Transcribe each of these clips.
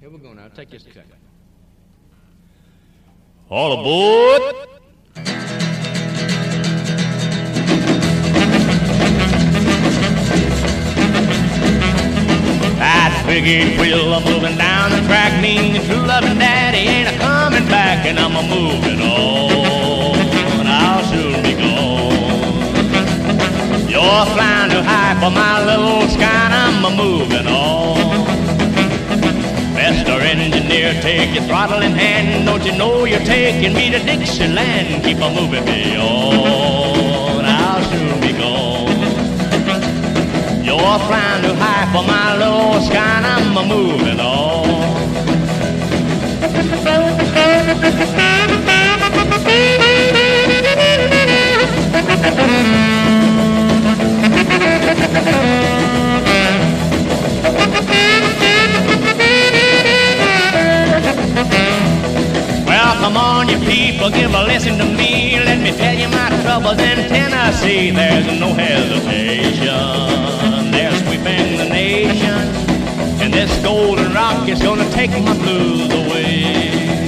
Here we go now. Take this cut. All aboard! That big wheel moving down the track means the true loving daddy ain't a coming back, and I'm a moving on. I'll soon be gone. You're flying too high for my little sky, and I'm a moving on. Master engineer, take your throttle in hand. Don't you know you're taking me to Dixieland? Keep on moving me on. I'll soon be gone. You're flying too high for my low sky, and I'm a moving on. Well, come on, you people, give a listen to me. Let me tell you my troubles in Tennessee. There's no hesitation. They're sweeping the nation, and this golden rock is gonna take my blues away.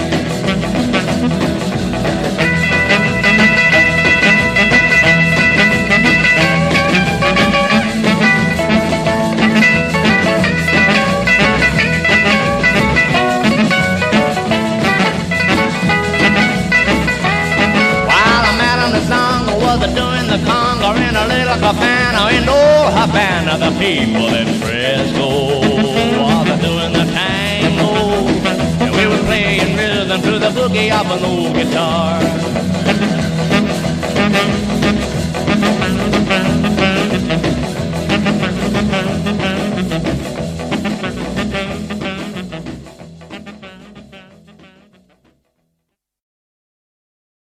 Doing the conga in a little cabana in old Havana. The people in Fresco are doing the tango, and we were playing rhythm to the boogie of an old guitar.